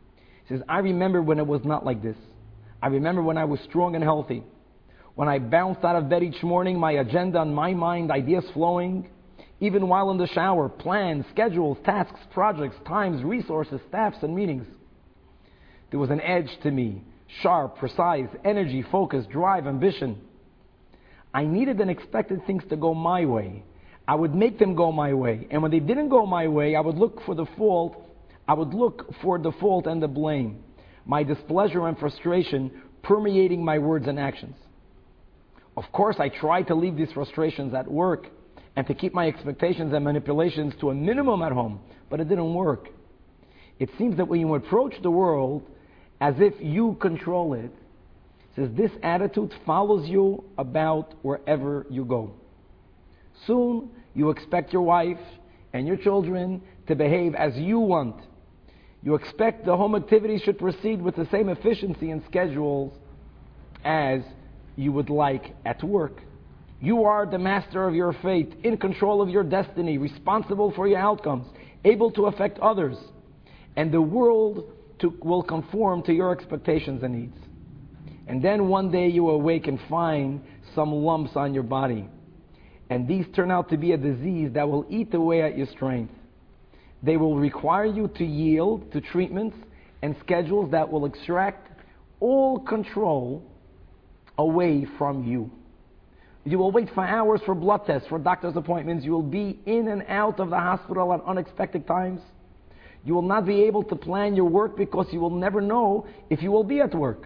He says, I remember when it was not like this. I remember when I was strong and healthy. When I bounced out of bed each morning, my agenda on my mind, ideas flowing. Even while in the shower, plans, schedules, tasks, projects, times, resources, staffs, and meetings. There was an edge to me. Sharp, precise, energy, focus, drive, ambition. I needed and expected things to go my way. I would make them go my way. And when they didn't go my way, I would look for the fault. I would look for the fault and the blame. My displeasure and frustration permeating my words and actions. Of course, I tried to leave these frustrations at work and to keep my expectations and manipulations to a minimum at home, but it didn't work. It seems that when you approach the world as if you control it, it says this attitude follows you about wherever you go. Soon, you expect your wife and your children to behave as you want. You expect the home activities should proceed with the same efficiency and schedules as you would like at work. You are the master of your fate, in control of your destiny, responsible for your outcomes, able to affect others, and the world to, will conform to your expectations and needs. And then one day you awake and find some lumps on your body, and these turn out to be a disease that will eat away at your strength. They will require you to yield to treatments and schedules that will extract all control away from you. You will wait for hours for blood tests, for doctor's appointments. You will be in and out of the hospital at unexpected times. You will not be able to plan your work because you will never know if you will be at work.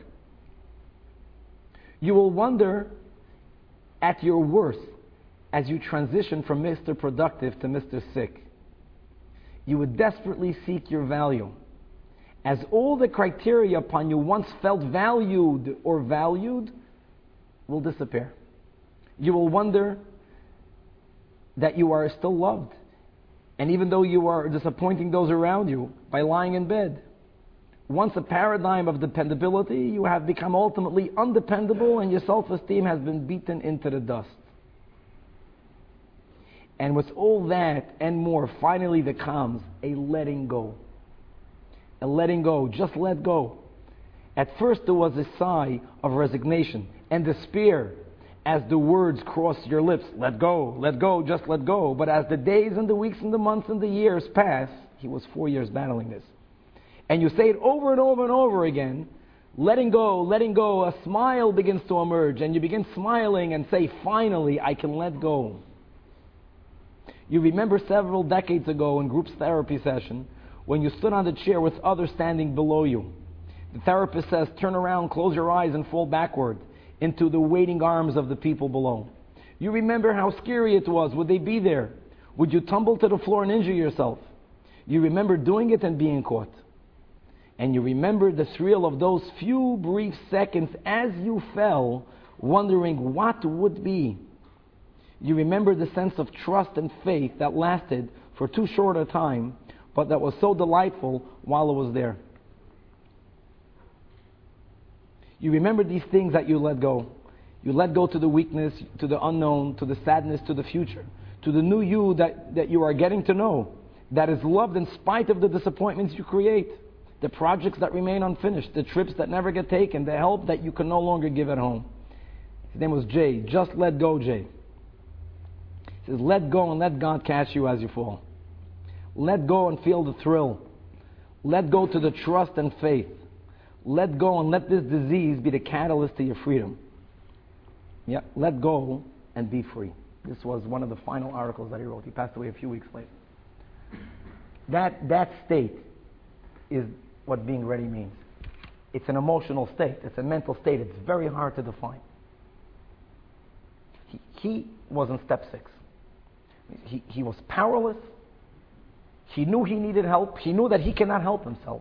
You will wonder at your worth as you transition from Mister Productive to Mister Sick. You would desperately seek your value, as all the criteria upon you once felt valued or valued will disappear. You will wonder that you are still loved, and even though you are disappointing those around you by lying in bed. Once a paradigm of dependability, you have become ultimately undependable, and your self-esteem has been beaten into the dust. And with all that and more, finally there comes a letting go. A letting go, just let go. At first there was a sigh of resignation and despair as the words crossed your lips. Let go, let go, just let go. But as the days and the weeks and the months and the years pass, he was four years battling this. And you say it over and over and over again, letting go, letting go, a smile begins to emerge, and you begin smiling and say, finally, I can let go. You remember several decades ago in group therapy session when you stood on the chair with others standing below you. The therapist says, turn around, close your eyes, and fall backward into the waiting arms of the people below. You remember how scary it was. Would they be there? Would you tumble to the floor and injure yourself? You remember doing it and being caught. And you remember the thrill of those few brief seconds as you fell, wondering what would be. You remember the sense of trust and faith that lasted for too short a time, but that was so delightful while it was there. You remember these things that you let go. You let go to the weakness, to the unknown, to the sadness, to the future, to the new you that, that you are getting to know, that is loved in spite of the disappointments you create, the projects that remain unfinished, the trips that never get taken, the help that you can no longer give at home. His name was Jay. Just let go, Jay. He says, let go and let God catch you as you fall. Let go and feel the thrill. Let go to the trust and faith. Let go and let this disease be the catalyst to your freedom. Yeah, let go and be free. This was one of the final articles that he wrote. He passed away a few weeks later. That, that state is what being ready means. It's an emotional state. It's a mental state. It's very hard to define. He, he was in step six. He, he was powerless. He knew he needed help. He knew that he cannot help himself.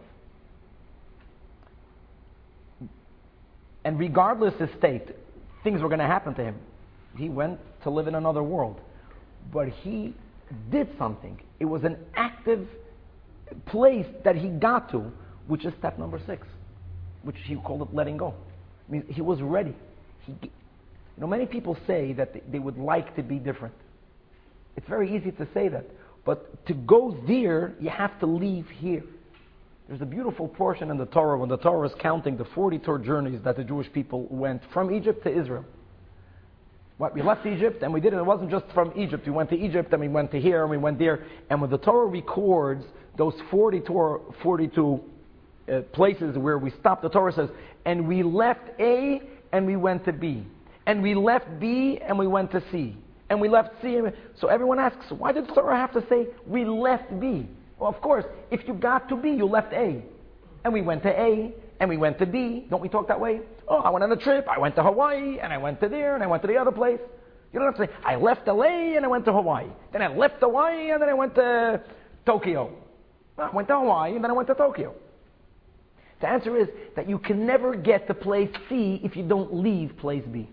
And regardless of his state, things were going to happen to him. He went to live in another world. But he did something. It was an active place that he got to, which is step number six, which he called it letting go. I mean, he was ready. He, you know, many people say that they, they would like to be different. It's very easy to say that. But to go there, you have to leave here. There's a beautiful portion in the Torah when the Torah is counting the forty-two journeys that the Jewish people went from Egypt to Israel. What, we left Egypt and we did it, it wasn't just from Egypt. We went to Egypt and we went to here and we went there. And when the Torah records those forty-two, forty-two uh, places where we stopped, the Torah says, and we left A and we went to B. And we left B and we went to C. And we left C. And we... So everyone asks, why did the Torah have to say, we left B? Well, of course, if you got to B, you left A. And we went to A, and we went to B. Don't we talk that way? Oh, I went on a trip, I went to Hawaii, and I went to there, and I went to the other place. You don't have to say, I left L A, and I went to Hawaii. Then I left Hawaii, and then I went to Tokyo. No, I went to Hawaii, and then I went to Tokyo. The answer is that you can never get to place C if you don't leave place B.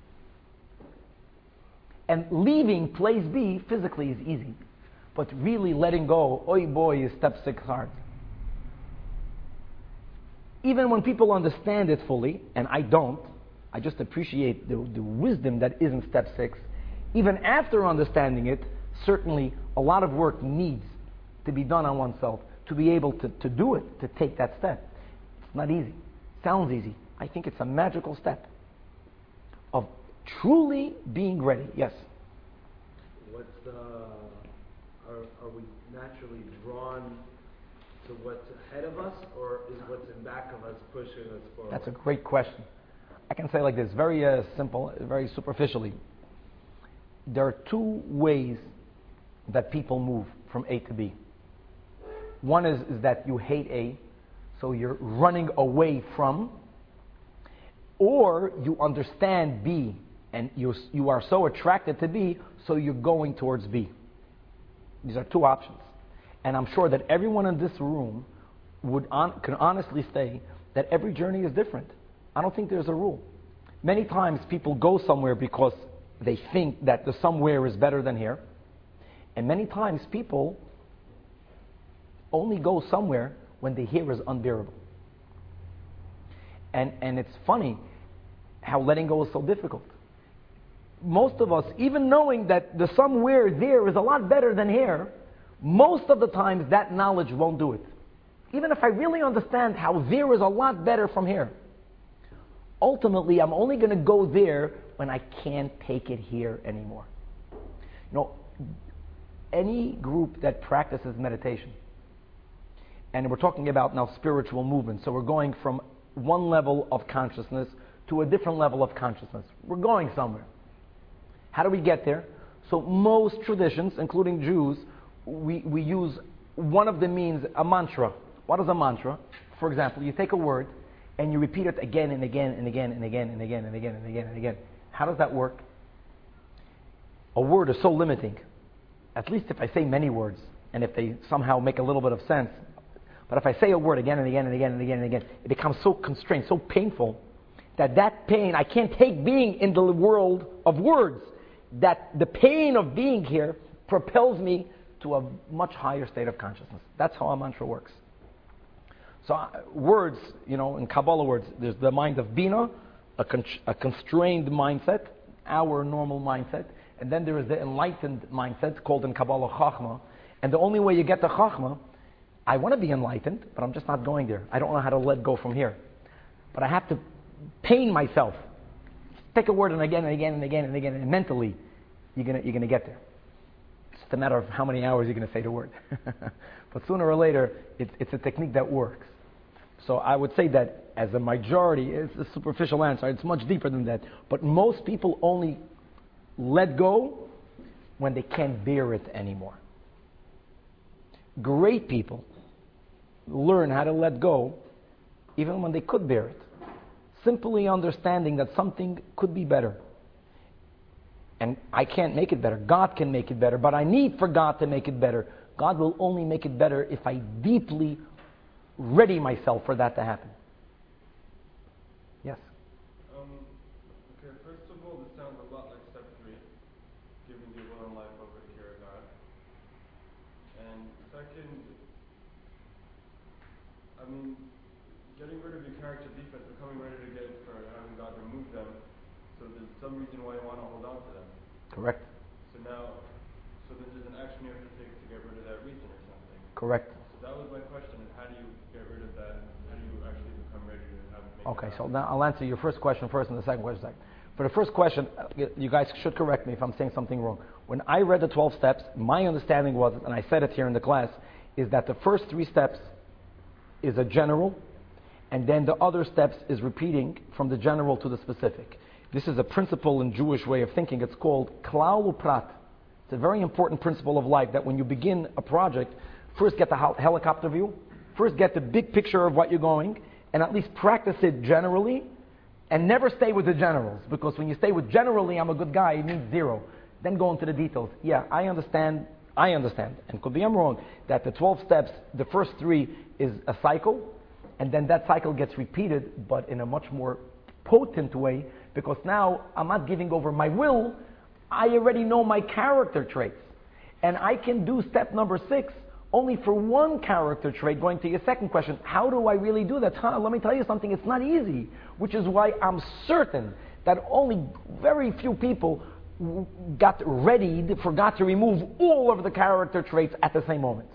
And leaving place B physically is easy. But really letting go, oy boy, is step six hard. Even when people understand it fully, and I don't, I just appreciate the, the wisdom that is in step six. Even after understanding it, certainly a lot of work needs to be done on oneself to be able to, to do it, to take that step. It's not easy. Sounds easy. I think it's a magical step of truly being ready. Yes? What's the... Are, are we naturally drawn to what's ahead of us, or is what's in back of us pushing us forward? That's a great question. I can say like this, very uh, simple, very superficially. There are two ways that people move from A to B. One is, is that you hate A, so you're running away from, or you understand B, and you you are so attracted to B, so you're going towards B. These are two options. And I'm sure that everyone in this room would on, can honestly say that every journey is different. I don't think there's a rule. Many times people go somewhere because they think that the somewhere is better than here. And many times people only go somewhere when the here is unbearable. And, and it's funny how letting go is so difficult. Most of us, even knowing that the somewhere there is a lot better than here, most of the times that knowledge won't do it. Even if I really understand how there is a lot better from here, ultimately I'm only going to go there when I can't take it here anymore. You know, any group that practices meditation, and we're talking about now spiritual movement, so we're going from one level of consciousness to a different level of consciousness. We're going somewhere. How do we get there? So most traditions, including Jews, we, we use one of the means, a mantra. What is a mantra? For example, you take a word and you repeat it again and again and again and again and again and again and again and again. How does that work? A word is so limiting. At least if I say many words and if they somehow make a little bit of sense. But if I say a word again and again and again and again and again, it becomes so constrained, so painful, that that pain, I can't take being in the world of words. That the pain of being here propels me to a much higher state of consciousness. That's how a mantra works. So uh, words, you know, in Kabbalah words, there's the mind of Bina, a, con- a constrained mindset, our normal mindset, and then there is the enlightened mindset called in Kabbalah Chachma. And the only way you get to Chachma, I want to be enlightened, but I'm just not going there. I don't know how to let go from here. But I have to pain myself. Take a word and again and again and again and again, and mentally, you're gonna you're gonna get there. It's just a matter of how many hours you're gonna say the word. But sooner or later, it's it's a technique that works. So I would say that as a majority, it's a superficial answer. It's much deeper than that. But most people only let go when they can't bear it anymore. Great people learn how to let go even when they could bear it. Simply understanding that something could be better. And I can't make it better. God can make it better. But I need for God to make it better. God will only make it better if I deeply ready myself for that to happen. Yes? Um, okay, first of all, this sounds a lot like step three, giving the will and life over to care of God. And second, I mean, getting rid of your character defects, becoming ready to get for having God remove them, so there's some reason why you want to hold on to them. Correct. So now, so then there's an action you have to take to get rid of that reason or something. Correct. So that was my question. How do you get rid of that? How do you actually become ready to have make Okay, it so happen? now I'll answer your first question first and the second question second. For the first question, uh, y- you guys should correct me if I'm saying something wrong. When I read the twelve steps, my understanding was, and I said it here in the class, is that the first three steps is a general, and then the other steps is repeating from the general to the specific. This is a principle in Jewish way of thinking. It's called klal uprat. It's a very important principle of life that when you begin a project, first get the hel- helicopter view, first get the big picture of what you're going, and at least practice it generally, and never stay with the generals. Because when you stay with generally, I'm a good guy, it means zero. Then go into the details. Yeah, I understand, I understand, and could be I'm wrong, that the twelve steps, the first three is a cycle, and then that cycle gets repeated, but in a much more potent way, because now I'm not giving over my will, I already know my character traits. And I can do step number six only for one character trait. Going to your second question, how do I really do that? Huh, let me tell you something, it's not easy, which is why I'm certain that only very few people w- got ready, forgot to remove all of the character traits at the same moment.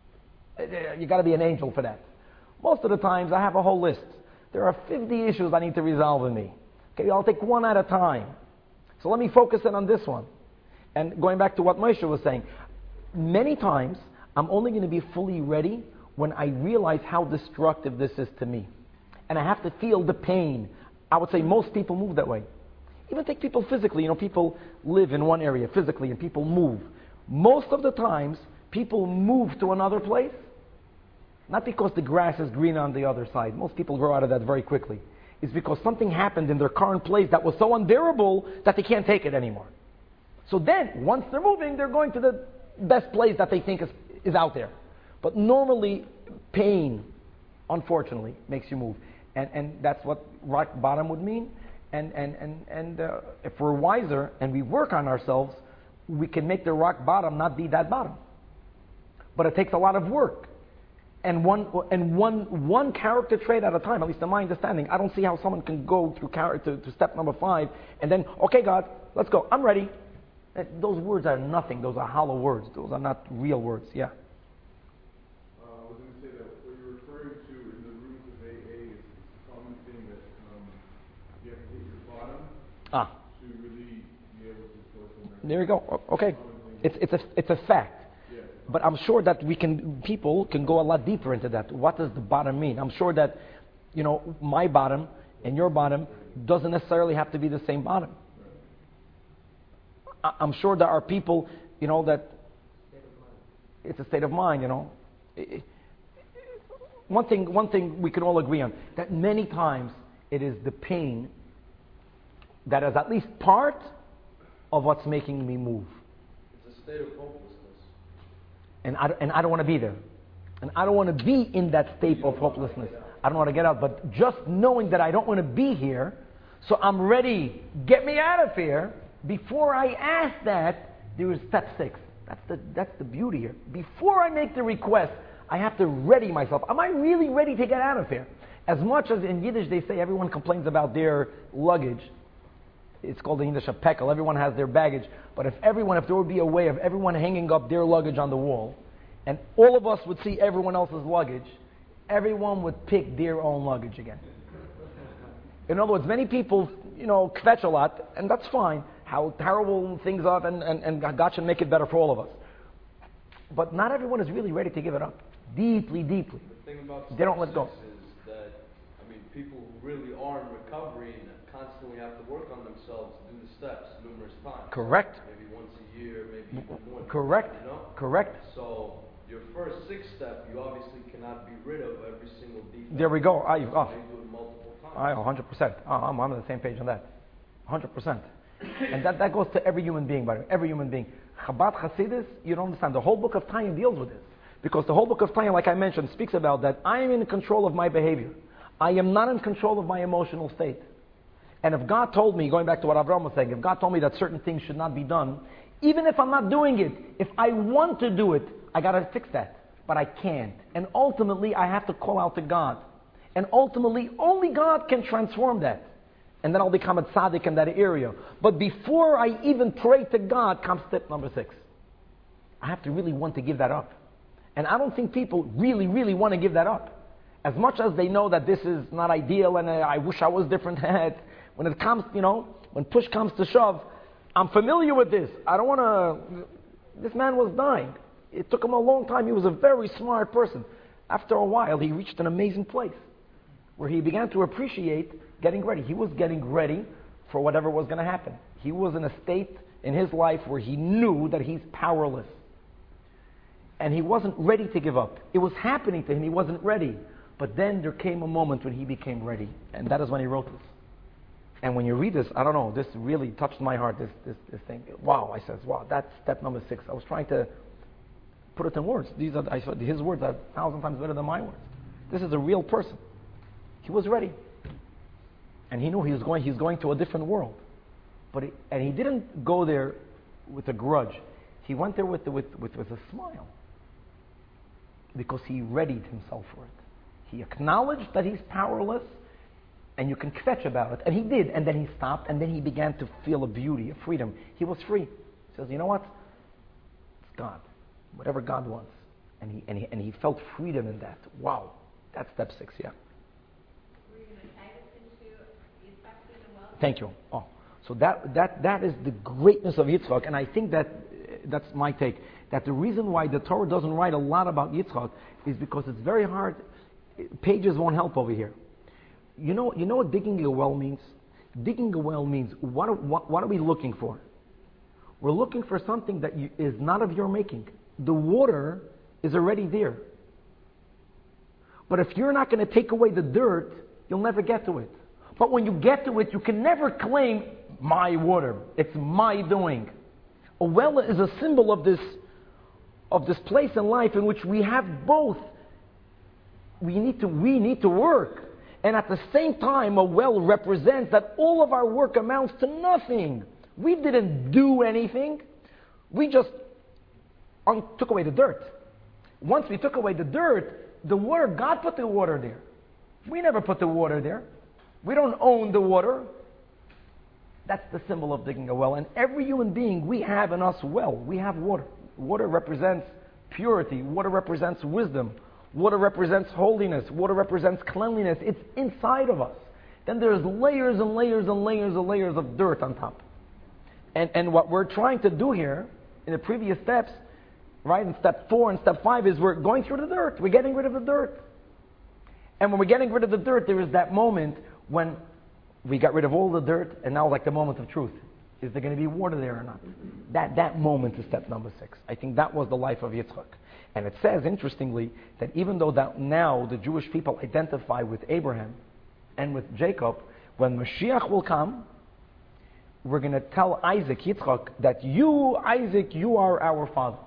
You got to be an angel for that. Most of the times I have a whole list. There are fifty issues I need to resolve in me. Okay, I'll take one at a time. So let me focus in on this one. And going back to what Moshe was saying, many times I'm only going to be fully ready when I realize how destructive this is to me. And I have to feel the pain. I would say most people move that way. Even take people physically. You know, people live in one area physically and people move. Most of the times, people move to another place, not because the grass is green on the other side. Most people grow out of that very quickly. It's because something happened in their current place that was so unbearable that they can't take it anymore. So then, once they're moving, they're going to the best place that they think is, is out there. But normally, pain, unfortunately, makes you move. And, and that's what rock bottom would mean. And, and, and, and uh, if we're wiser and we work on ourselves, we can make the rock bottom not be that bottom. But it takes a lot of work. And one and one one character trait at a time, at least in my understanding. I don't see how someone can go through character to step number five and then, okay, God, let's go. I'm ready. Those words are nothing. Those are hollow words. Those are not real words. Yeah. Uh, I was going to say that what you're referring to in the roots of A A is a common thing that um, you have to hit your bottom Ah. to really be able to go somewhere. There you go. O- Okay. It's it's a it's a fact. Yeah. But I'm sure that we can, people can go a lot deeper into that. What does the bottom mean? I'm sure that, you know, my bottom and your bottom doesn't necessarily have to be the same bottom. I- I'm sure there are people, you know, that it's a state of mind, you know. I- I- One thing, one thing we can all agree on, that many times it is the pain that is at least part of what's making me move. It's a state of hopelessness. And I, and I don't want to be there. And I don't want to be in that state of hopelessness. I don't want to get out. But just knowing that I don't want to be here, so I'm ready, get me out of here, before I ask that, there is step six. That's the, that's the beauty here. Before I make the request, I have to ready myself. Am I really ready to get out of here? As much as in Yiddish they say everyone complains about their luggage, it's called in English a pekel. Everyone has their baggage. But if everyone, if there would be a way of everyone hanging up their luggage on the wall, and all of us would see everyone else's luggage, everyone would pick their own luggage again. In other words, many people, you know, kvetch a lot, and that's fine. How terrible things are, and, and, and God should make it better for all of us. But not everyone is really ready to give it up. Deeply, deeply. The thing about They don't let go. six is that, I mean, people who really are in recovery and constantly have to work on themselves do the steps numerous times. Correct. Maybe once a year, maybe even more. Correct. You know? Correct. So your first six step, you obviously cannot be rid of every single defect. There we go. I, So oh, you do it multiple times. I, one hundred percent. Oh, I'm, I'm on the same page on that. one hundred percent. And that, that goes to every human being, by the way. Every human being. Chabad Hasidus, you don't understand. The whole book of Tanya deals with this. Because the whole book of Tanya, like I mentioned, speaks about that I am in control of my behavior. I am not in control of my emotional state. And if God told me, going back to what Avraham was saying, if God told me that certain things should not be done, even if I'm not doing it, if I want to do it, I got to fix that. But I can't. And ultimately, I have to call out to God. And ultimately, only God can transform that. And then I'll become a tzaddik in that area. But before I even pray to God, comes step number six. I have to really want to give that up. And I don't think people really, really want to give that up. As much as they know that this is not ideal and uh, I wish I was different, when it comes, you know, when push comes to shove, I'm familiar with this. I don't want to... This man was dying. It took him a long time. He was a very smart person. After a while, he reached an amazing place where he began to appreciate getting ready. He was getting ready for whatever was going to happen. He was in a state in his life where he knew that he's powerless. And he wasn't ready to give up. It was happening to him. He wasn't ready. But then there came a moment when he became ready. And that is when he wrote this. And when you read this, I don't know, this really touched my heart, this this, this thing. Wow, I says, wow, that's step number six. I was trying to put it in words. These are, I said, his words are a thousand times better than my words. This is a real person. He was ready. And he knew he was going, he's going to a different world. But he, and he didn't go there with a grudge. He went there with, the, with, with, with a smile. Because he readied himself for it. He acknowledged that he's powerless, and you can kvetch about it. And he did, and then he stopped, and then he began to feel a beauty, a freedom. He was free. He says, you know what? It's God. Whatever God wants. And he, and he, and he felt freedom in that. Wow. That's step six, yeah. Were you going to tie this into Yitzchak freedom well? Thank you. Oh, so that, that, that is the greatness of Yitzchak, and I think that that's my take. That the reason why the Torah doesn't write a lot about Yitzchak is because it's very hard. Pages won't help over here. You know, you know what digging a well means? Digging a well means, what are, what, what are we looking for? We're looking for something that you, is not of your making. The water is already there. But if you're not going to take away the dirt, you'll never get to it. But when you get to it, you can never claim my water. It's my doing. A well is a symbol of this, of this place in life in which we have both. We need to, we need to work. And at the same time, a well represents that all of our work amounts to nothing. We didn't do anything. We just un- took away the dirt. Once we took away the dirt, the water, God put the water there. We never put the water there. We don't own the water. That's the symbol of digging a well. And every human being, we have in us well. We have water. Water represents purity. Water represents wisdom. Water represents holiness. Water represents cleanliness. It's inside of us. Then there's layers and layers and layers and layers of dirt on top. And, and what we're trying to do here, in the previous steps, right, in step four and step five, is we're going through the dirt. We're getting rid of the dirt. And when we're getting rid of the dirt, there is that moment when we got rid of all the dirt, and now like the moment of truth. Is there going to be water there or not? That, that moment is step number six. I think that was the life of Yitzchak. And it says, interestingly, that even though that now the Jewish people identify with Abraham and with Jacob, when Mashiach will come, we're going to tell Isaac, Yitzchak, that you, Isaac, you are our father.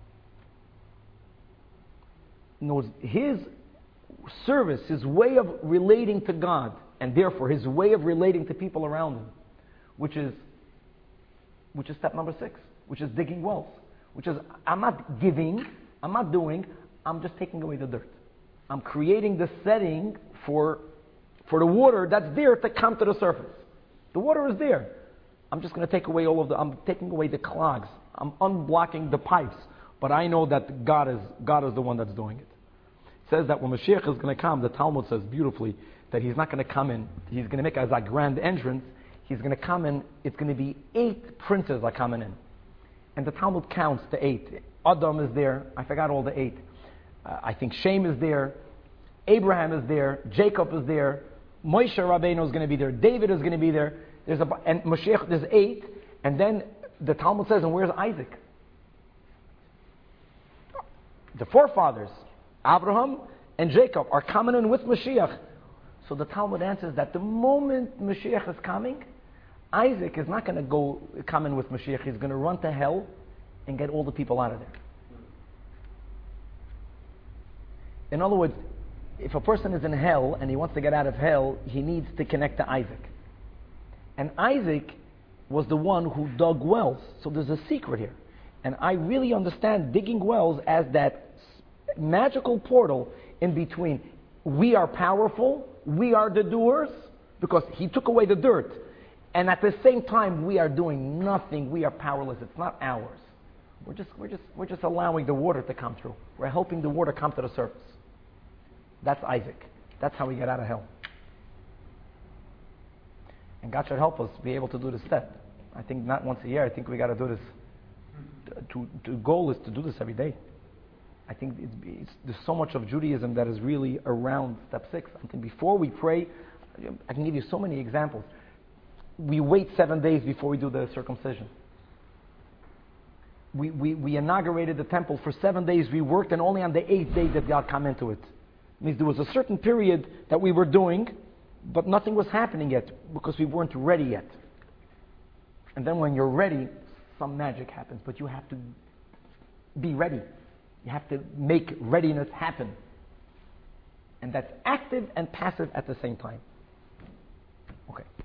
Knows his service, his way of relating to God, and therefore his way of relating to people around him, which is, which is step number six, which is digging wells, which is, I'm not giving, I'm not doing, I'm just taking away the dirt. I'm creating the setting for, for the water that's there to come to the surface. The water is there. I'm just going to take away all of the, I'm taking away the clogs. I'm unblocking the pipes. But I know that God is, God is the one that's doing it. It says that when Mashiach is going to come, the Talmud says beautifully, that he's not going to come in, he's going to make as a grand entrance, he's going to come in, it's going to be eight princes are coming in. And the Talmud counts to eight. Adam is there, I forgot all the eight. Uh, I think Shem is there, Abraham is there, Jacob is there, Moshe Rabbeinu is going to be there, David is going to be there, there's a, and Mashiach, there's eight, and then the Talmud says, and where's Isaac? The forefathers, Abraham and Jacob, are coming in with Mashiach. So the Talmud answers that the moment Mashiach is coming, Isaac is not going to go come in with Mashiach. He's going to run to hell and get all the people out of there. In other words, if a person is in hell and he wants to get out of hell, he needs to connect to Isaac. And Isaac was the one who dug wells. So there's a secret here. And I really understand digging wells as that magical portal in between. We are powerful, we are the doers, because he took away the dirt. And at the same time, we are doing nothing, we are powerless, it's not ours. We're just, we're just, we're just allowing the water to come through. We're helping the water come to the surface. That's Isaac. That's how we get out of hell. And God should help us be able to do this step. I think not once a year. I think we got to do this. To, to, goal is to do this every day. I think it's, it's, there's so much of Judaism that is really around step six. I think before we pray, I can give you so many examples. We wait seven days before we do the circumcision. We, we, we inaugurated the temple for seven days. We worked, and only on the eighth day did God come into it. It means there was a certain period that we were doing, but nothing was happening yet because we weren't ready yet. And then when you're ready, some magic happens. But you have to be ready. You have to make readiness happen. And that's active and passive at the same time. Okay.